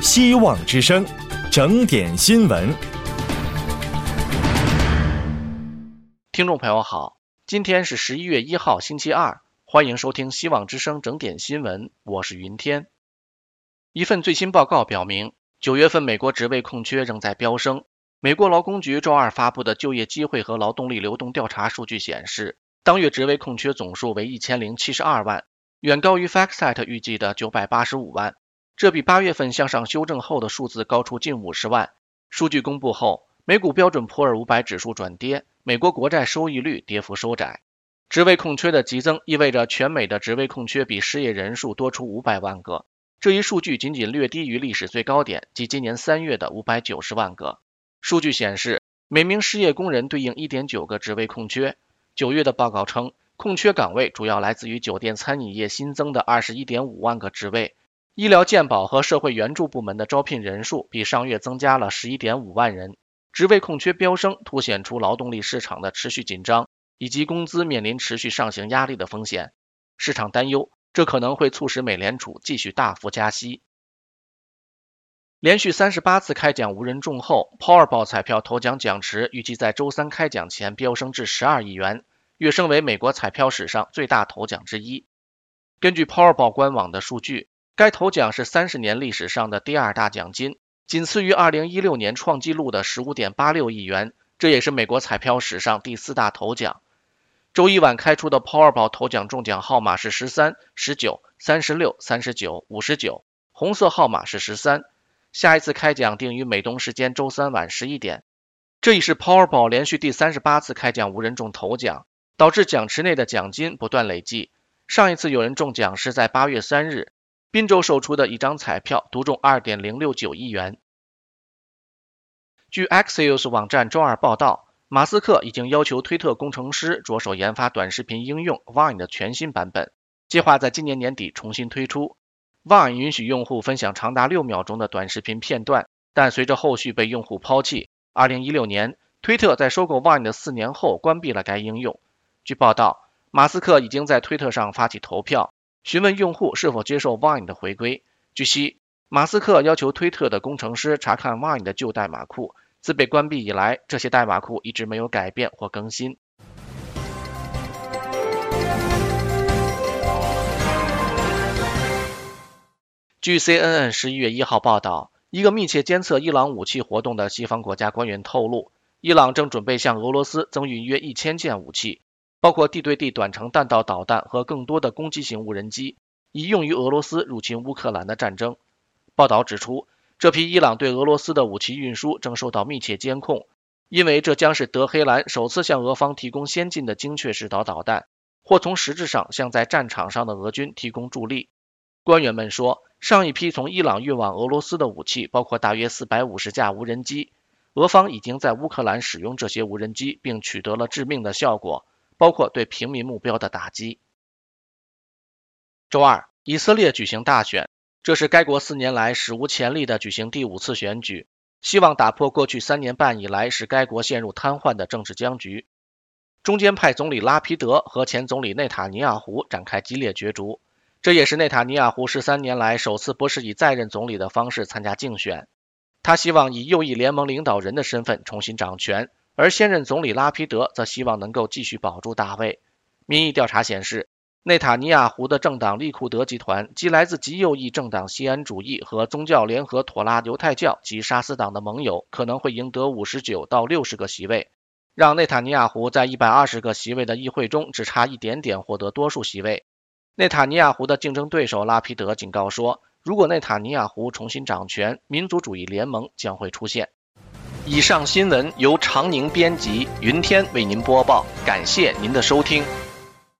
希望之声，整点新闻。 听众朋友好，今天是11月1号星期二，欢迎收听希望之声整点新闻，我是云天。一份最新报告表明，9月份美国职位空缺仍在飙升。美国劳工局周二发布的就业机会和劳动力流动调查数据显示，当月职位空缺总数为1072万，远高于 FactSet 预计的985万，这比8月份向上修正后的数字高出近50万。数据公布后，美股标准普尔500指数转跌，美国国债收益率跌幅收窄。职位空缺的激增意味着全美的职位空缺比失业人数多出500万个，这一数据仅仅略低于历史最高点，即今年3月的590万个。数据显示，每名失业工人对应 1.9 个职位空缺。9月的报告称，空缺岗位主要来自于酒店餐饮业新增的 21.5 万个职位，医疗健保和社会援助部门的招聘人数比上月增加了 11.5 万人。职位空缺飙升凸显出劳动力市场的持续紧张，以及工资面临持续上行压力的风险。市场担忧，这可能会促使美联储继续大幅加息。连续38次开奖无人中后， Powerball 彩票头奖奖池预计在周三开奖前飙升至12亿元，跃升为美国彩票史上最大头奖之一。根据 Powerball 官网的数据，该头奖是30年历史上的第二大奖金，仅次于2016年创纪录的 15.86 亿元，这也是美国彩票史上第4大头奖。周一晚开出的 Powerball 头奖中奖号码是13、19、36、39、59，红色号码是13。下一次开奖定于美东时间周三晚11点。这已是 Powerball 连续第38次开奖无人中头奖，导致奖池内的奖金不断累计。上一次有人中奖是在8月3日，宾州售出的一张彩票独中 2.069 亿元。据 Axios 网站周二报道，马斯克已经要求推特工程师着手研发短视频应用 Vine 的全新版本，计划在今年年底重新推出。Vine 允许用户分享长达6秒钟的短视频片段，但随着后续被用户抛弃，2016年，推特在收购 Vine 的4年后关闭了该应用。据报道，马斯克已经在推特上发起投票，询问用户是否接受 Vine 的回归。据悉，马斯克要求推特的工程师查看 Vine 的旧代码库，自被关闭以来，这些代码库一直没有改变或更新。据 CNN 11月1号报道，一个密切监测伊朗武器活动的西方国家官员透露，伊朗正准备向俄罗斯增运约1000件武器，包括地对地短程弹道导弹和更多的攻击型无人机，以用于俄罗斯入侵乌克兰的战争。报道指出，这批伊朗对俄罗斯的武器运输正受到密切监控，因为这将是德黑兰首次向俄方提供先进的精确制导导弹，或从实质上向在战场上的俄军提供助力。官员们说，上一批从伊朗运往俄罗斯的武器包括大约450架无人机，俄方已经在乌克兰使用这些无人机，并取得了致命的效果，包括对平民目标的打击。周二，以色列举行大选，这是该国4年来史无前例的举行第5次选举，希望打破过去3年半以来使该国陷入瘫痪的政治僵局。中间派总理拉皮德和前总理内塔尼亚胡展开激烈角逐，这也是内塔尼亚胡13年来首次不是以在任总理的方式参加竞选。他希望以右翼联盟领导人的身份重新掌权，而现任总理拉皮德则希望能够继续保住大位。民意调查显示，内塔尼亚胡的政党利库德集团及来自极右翼政党锡安主义和宗教联合妥拉犹太教及沙斯党的盟友可能会赢得59到60个席位，让内塔尼亚胡在120个席位的议会中只差一点点获得多数席位。内塔尼亚胡的竞争对手拉皮德警告说，如果内塔尼亚胡重新掌权，民族主义联盟将会出现。以上新闻由常宁编辑，云天为您播报，感谢您的收听。